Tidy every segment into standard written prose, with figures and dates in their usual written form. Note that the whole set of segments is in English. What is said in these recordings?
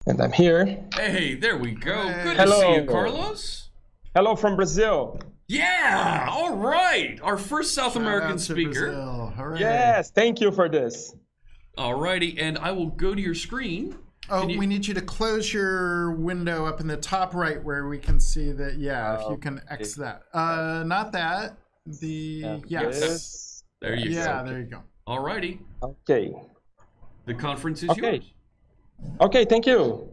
And I'm here. Hey, there we go. Hey. Good to see you, Hello. Carlos. Hello from Brazil. Yeah, all right. Our first South Shout American out to speaker. Brazil. Hooray. Yes, thank you for this. Alrighty, and I will go to your screen. Oh, Can you- we need you to close your window up in the top right where we can see that. Yeah, if you can X that. Not that. The yes. Yes. There you Yeah, go. there you go. Alrighty, Okay. the conference is Okay. yours. Okay, thank you.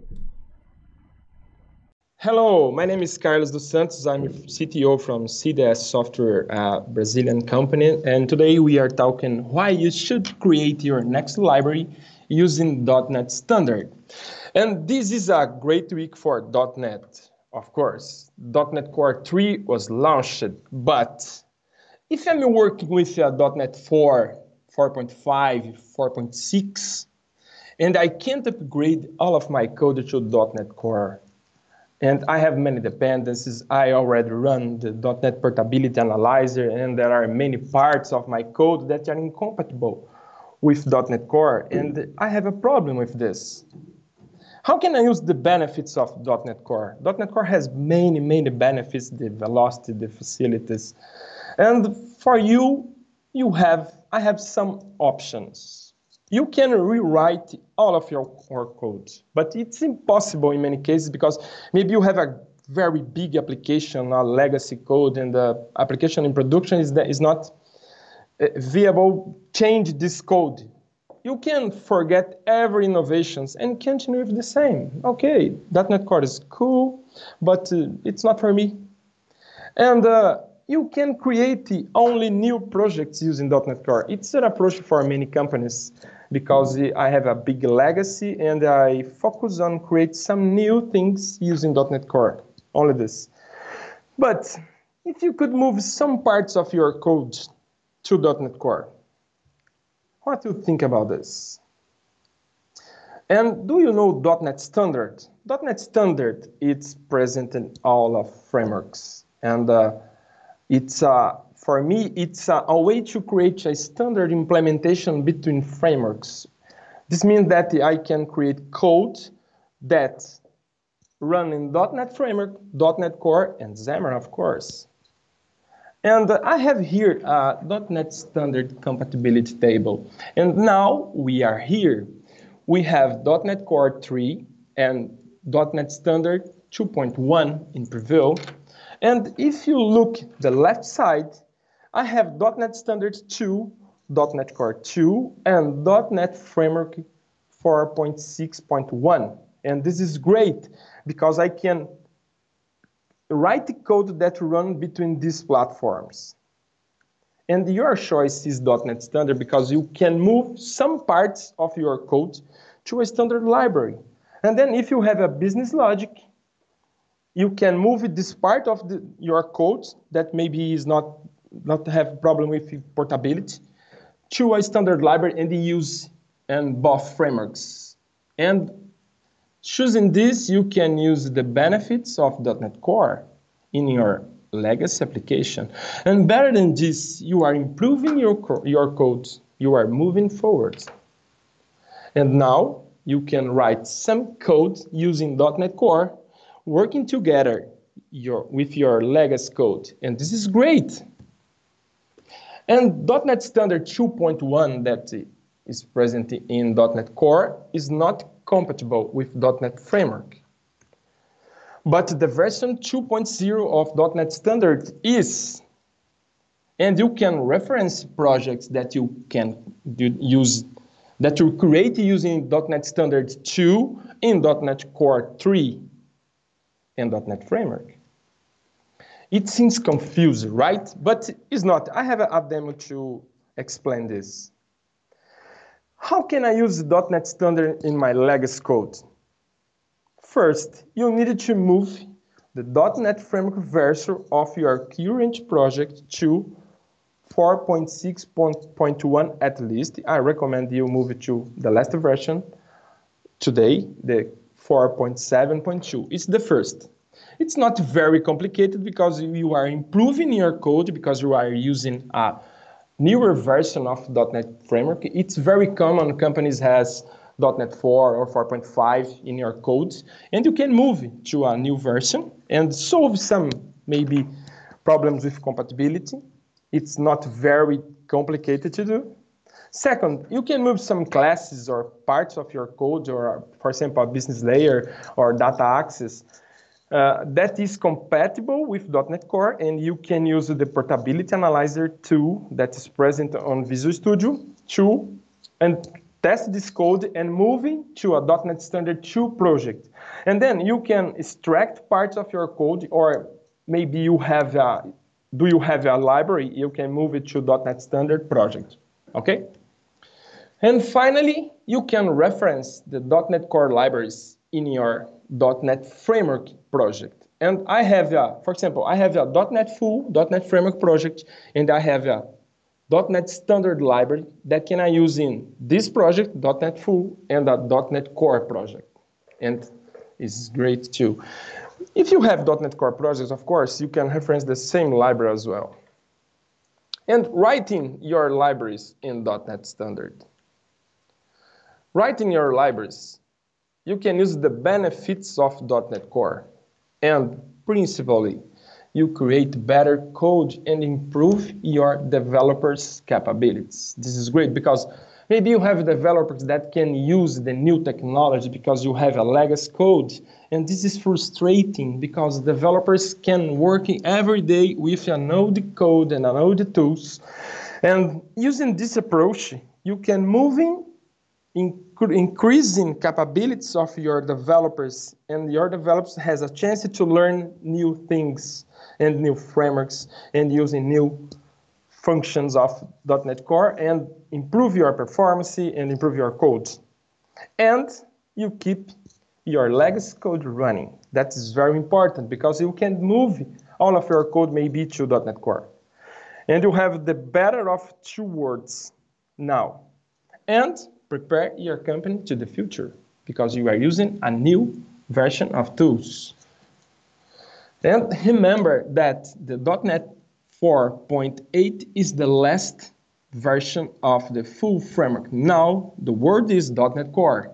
Hello, my name is Carlos dos Santos. I'm CTO from CDS Software, a Brazilian company. And today we are talking why you should create your next library using .NET Standard. And this is a great week for .NET, of course. .NET Core 3 was launched, but if I'm working with .NET 4, 4.5, 4.6, and I can't upgrade all of my code to .NET Core, and I have many dependencies. I already run the .NET Portability Analyzer, and there are many parts of my code that are incompatible with .NET Core, and I have a problem with this. How can I use the benefits of .NET Core? .NET Core has many benefits, the velocity, the facilities. And for you, I have some options. You can rewrite all of your core code, but it's impossible in many cases because maybe you have a very big application, a legacy code, and the application in production is not viable. Change this code. You can forget every innovations and continue with the same. Okay, .NET Core is cool, but it's not for me. And you can create only new projects using .NET Core. It's an approach for many companies because I have a big legacy and I focus on create some new things using .NET Core, only this. But if you could move some parts of your code to .NET Core, what do you think about this? And do you know .NET Standard? .NET Standard, it's present in all of frameworks. And for me, it's a way to create a standard implementation between frameworks. This means that I can create code that run in .NET Framework, .NET Core, and Xamarin, of course. And I have here a .NET Standard compatibility table. And now we are here. We have .NET Core 3 and .NET Standard 2.1 in preview. And if you look the left side, I have .NET Standard 2, .NET Core 2, and .NET Framework 4.6.1. And this is great because I can write the code that runs between these platforms. And your choice is .NET Standard because you can move some parts of your code to a standard library. And then if you have a business logic, you can move this part of your code that maybe is not have problem with portability to a standard library and use both frameworks. And choosing this, you can use the benefits of .NET Core in your legacy application. And better than this, you are improving your code. You are moving forward. And now you can write some code using .NET Core working together with your legacy code. And this is great. And .NET Standard 2.1 that is present in .NET Core is not compatible with .NET Framework. But the version 2.0 of .NET Standard is. And you can reference projects that you can use, that you create using .NET Standard 2 in .NET Core 3 and .NET Framework. It seems confusing, right? But it's not. I have a demo to explain this. How can I use .NET Standard in my legacy code? First, you need to move the .NET Framework version of your current project to 4.6.1 at least. I recommend you move it to the last version today, the 4.7.2. It's the first. It's not very complicated because you are improving your code because you are using a newer version of .NET Framework. It's very common. Companies has .NET 4 or 4.5 in your code, and you can move to a new version and solve some maybe problems with compatibility. It's not very complicated to do. Second, you can move some classes or parts of your code, or for example, a business layer or data access that is compatible with .NET Core, and you can use the portability analyzer tool that is present on Visual Studio and test this code and moving to a .NET Standard 2 project. And then you can extract parts of your code, or maybe you have a library, you can move it to .NET Standard project, okay? And finally, you can reference the .NET Core libraries in your .NET Framework project. And I have, for example, I have a .NET Full, .NET Framework project, and I have a .NET Standard library that can I use in this project, .NET Full, and a .NET Core project. And it's great too. If you have .NET Core projects, of course, you can reference the same library as well. And writing your libraries in .NET Standard. Writing your libraries, you can use the benefits of .NET Core. And principally, you create better code and improve your developers' capabilities. This is great because maybe you have developers that can use the new technology because you have a legacy code. And this is frustrating because developers can work every day with an old code and an old tools. And using this approach, you can increasing capabilities of your developers, and your developers has a chance to learn new things and new frameworks and using new functions of .NET Core and improve your performance and improve your code. And you keep your legacy code running. That is very important because you can move all of your code maybe to .NET Core. And you have the better of two worlds now. And prepare your company to the future because you are using a new version of tools. And remember that the .NET 4.8 is the last version of the full framework. Now the word is .NET Core.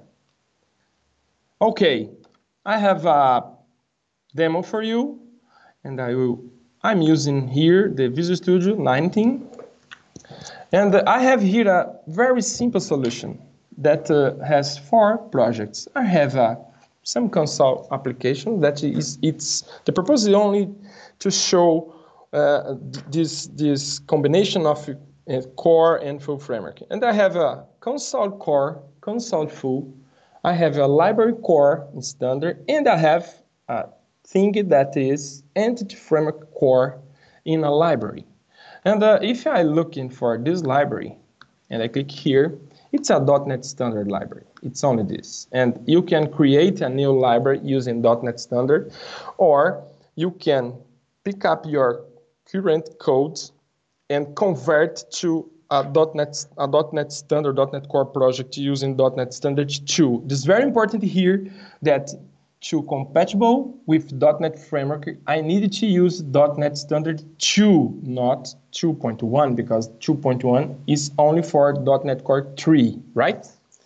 Okay, I have a demo for you, and I'm using here the Visual Studio 19. And I have here a very simple solution that has 4 projects. I have some console application that the purpose is only to show this combination of core and full framework. And I have a console core, console full. I have a library core in standard, and I have a thing that is entity framework core in a library. And if I'm looking for this library, and I click here, it's a .NET Standard library. It's only this. And you can create a new library using .NET Standard, or you can pick up your current code and convert to a .NET Standard, .NET Core project using .NET Standard 2. This is very important here that to compatible with .NET Framework, I needed to use .NET Standard 2, not 2.1, because 2.1 is only for .NET Core 3, right?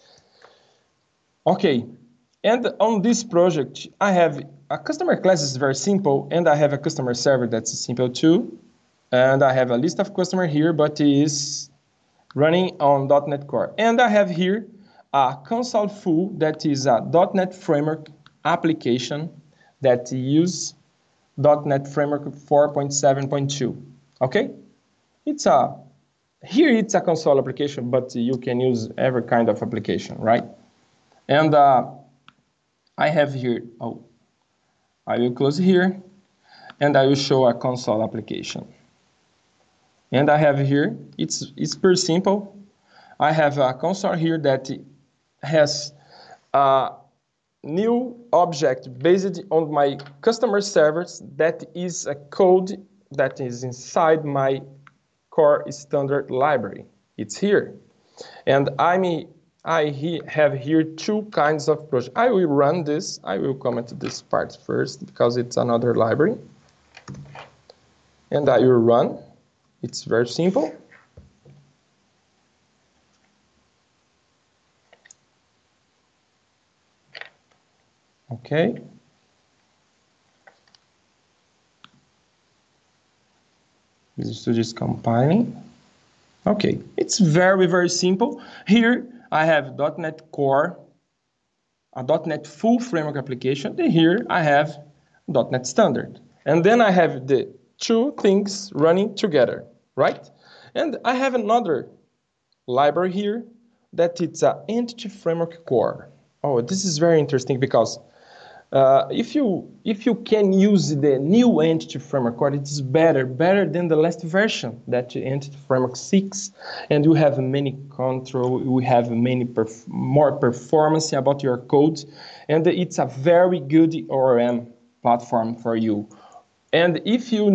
Okay, and on this project, I have a customer class is very simple, and I have a customer server that's simple too. And I have a list of customer here, but it is running on .NET Core. And I have here a console full that is a .NET Framework application that use .NET Framework 4.7.2. Okay, here it's a console application, but you can use every kind of application, right? And I have here, I will close here, and I will show a console application. And I have here, it's pretty simple. I have a console here that has a new object based on my customer servers that is a code that is inside my core standard library. It's here. And I have here 2 kinds of projects. I will run this. I will comment this part first because it's another library. And I will run. It's very simple. Okay. Visual Studio is compiling. Okay, it's very, very simple. Here I have .NET Core, a .NET Full Framework application, and here I have .NET Standard. And then I have the two things running together, right? And I have another library here that it's an Entity Framework Core. Oh, this is very interesting because if you can use the new Entity Framework Core, it's better than the last version, that Entity Framework 6, and you have many control, you have many more performance about your code, and it's a very good ORM platform for you. And if you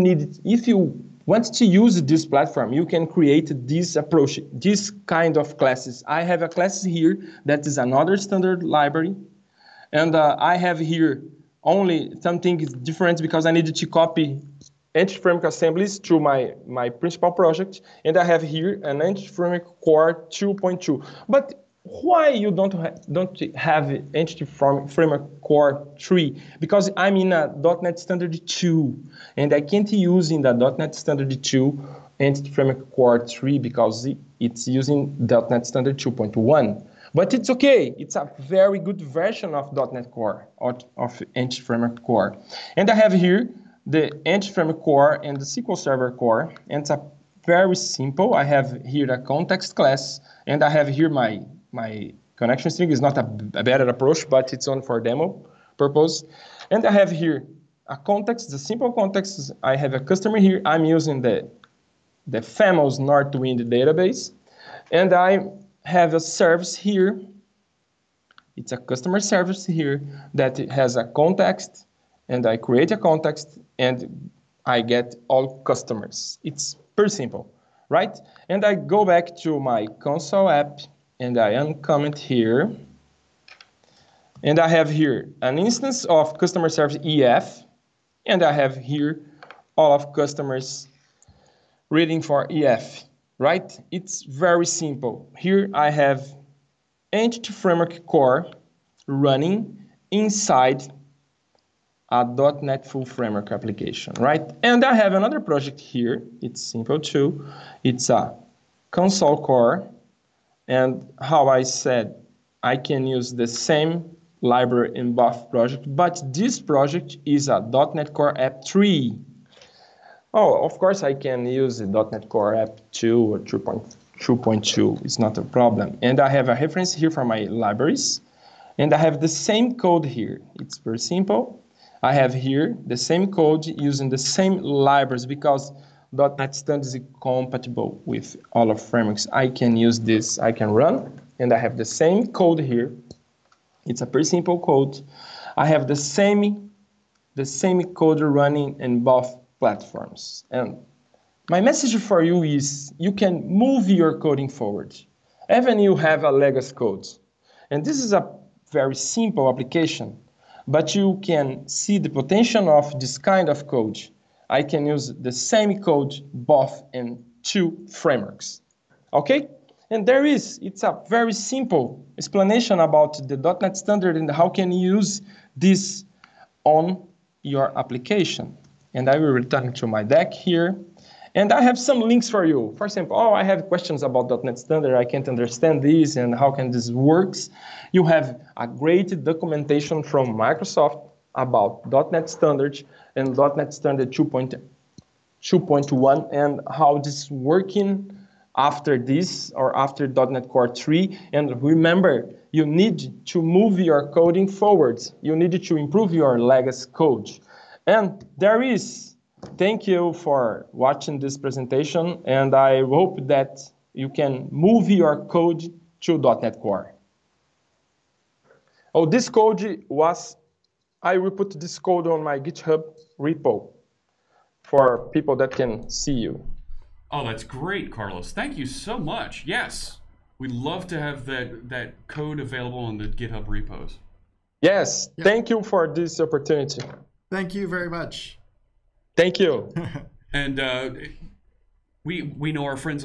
want to use this platform, you can create this approach, this kind of classes. I have a class here that is another standard library. And I have here only something different because I needed to copy Entity Framework assemblies to my principal project. And I have here an Entity Framework Core 2.2. But why you don't have Entity Framework Core 3? Because I'm in a .NET Standard 2. And I can't use in the .NET Standard 2 Entity Framework Core 3 because it's using .NET Standard 2.1. But it's okay. It's a very good version of .NET Core, of Entity Framework Core. And I have here the Entity Framework Core and the SQL Server Core. And it's a very simple. I have here the context class, and I have here my connection string. Is not a better approach, but it's on for demo purpose. And I have here a context, the simple context. I have a customer here. I'm using the famous Northwind database. And I have a service here. It's a customer service here that has a context, and I create a context, and I get all customers. It's pretty simple, right? And I go back to my console app, and I uncomment here. And I have here an instance of customer service EF, and I have here all of customers reading for EF. Right? It's very simple. Here I have Entity Framework Core running inside a .NET Full Framework application, right? And I have another project here. It's simple too. It's a console core. And how I said, I can use the same library in both projects, but this project is a .NET Core App 3. Oh, of course, I can use the .NET Core App 2 or 2.2. It's not a problem. And I have a reference here for my libraries. And I have the same code here. It's very simple. I have here the same code using the same libraries because .NET Standard is compatible with all of frameworks. I can use this. I can run. And I have the same code here. It's a pretty simple code. I have the same code running in both platforms. And my message for you is you can move your coding forward. Even you have a legacy code. And this is a very simple application, but you can see the potential of this kind of code. I can use the same code both in two frameworks. Okay? And it's a very simple explanation about the .NET Standard and how can you use this on your application. And I will return to my deck here. And I have some links for you. For example, I have questions about .NET Standard. I can't understand this and how can this works. You have a great documentation from Microsoft about .NET Standard and .NET Standard 2.1 and how this is working after this or after .NET Core 3. And remember, you need to move your coding forwards. You need to improve your legacy code. And thank you for watching this presentation, and I hope that you can move your code to .NET Core. Oh, this code I will put this code on my GitHub repo for people that can see you. Oh, that's great, Carlos. Thank you so much. Yes, we'd love to have that code available on the GitHub repos. Yes, yeah. Thank you for this opportunity. Thank you very much. Thank you. And we know our friends